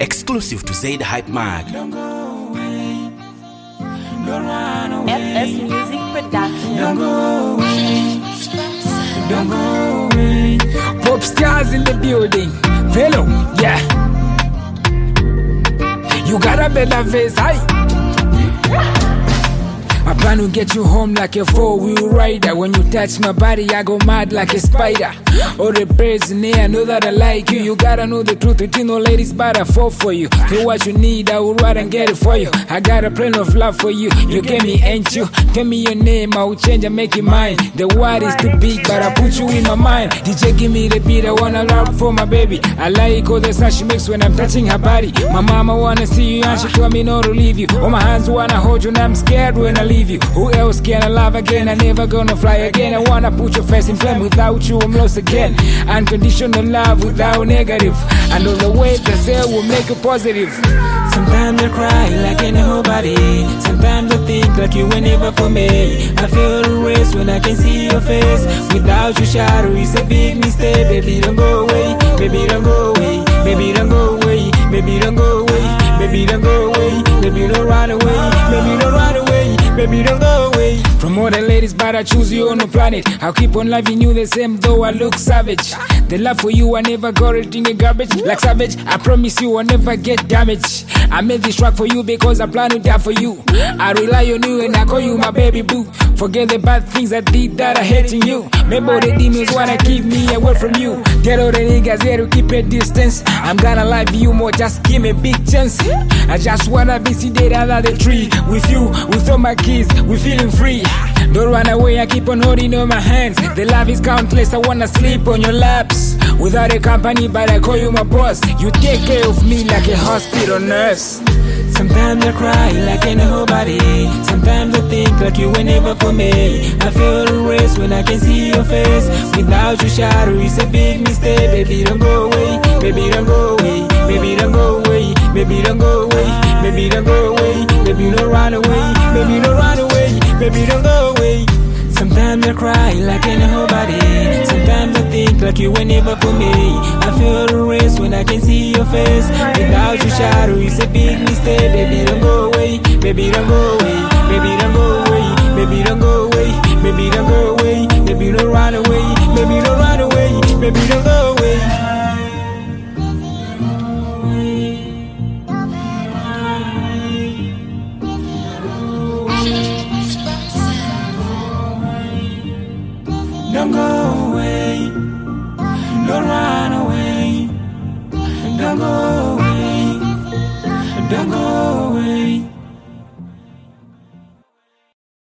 Exclusive to Zaid Hype Mag. Don't go away. Don't run away. FS Music Production. Don't go away. Don't go away. Pop stars in the building. Velo, yeah. You got a better face, hi. I plan to get you home like a four-wheel rider. When you touch my body, I go mad like a spider. All the birds in there know that I like you. You gotta know the truth, between no ladies, but I fall for you. Do what you need, I will ride and get it for you. I got a plan of love for you. You get me, ain't you? Tell me your name, I will change and make it mine. The word is too big, but I put you in my mind. DJ, give me the beat, I wanna love for my baby. I like all the sound she makes when I'm touching her body. My mama wanna see you and she told me not to leave you. All my hands wanna hold you and I'm scared when I leave you. Who else can I love again? I never gonna fly again. I wanna put your face in flame. Without you I'm lost again. Unconditional love without negative. And all the ways I say will make it positive. Sometimes I cry like ain't nobody. Sometimes I think like you were never for me. I feel the race when I can see your face. Without you shadow is a big mistake. Baby don't go away. Baby don't go away. Baby don't go away. Baby don't go away. Baby don't go away. Baby don't run away. Baby don't run away. Baby don't go away. From all the ladies, but I choose you on the planet. I'll keep on loving you the same though I look savage. The love for you, I never got it in the garbage. Like savage, I promise you I'll never get damaged. I made this track for you because I plan to die for you. I rely on you and I call you my baby boo. Forget the bad things I did that I hate in you. Maybe all the demons wanna keep me away from you. Tell all the niggas here to keep a distance. I'm gonna love you more, just give me a big chance. I just wanna be seated under the tree with you, with all my kids, we feeling free. Don't run away, I keep on holding on my hands. The love is countless, I wanna sleep on your laps. Without a company, but I call you my boss. You take care of me like a hospital nurse. Sometimes I cry like ain't nobody. Sometimes I think like you were never for me. I feel the race when I can see your face. Without you shadow is a big mistake. Baby don't go away. Baby don't go away. Baby don't go away. Baby don't go away. Baby don't go away. Baby don't run away. Baby don't run away. Baby don't go away. Sometimes I cry like ain't nobody. Sometimes I think like you were never for me. I feel the race when I can see your face. Without you shadow is a big mistake. Baby don't go away. Baby don't go away. Baby don't go away. Baby don't go away. Baby don't go away. Baby don't run away. Baby don't run away. Baby don't go away. Don't go away. Don't run away. Don't go away. Don't go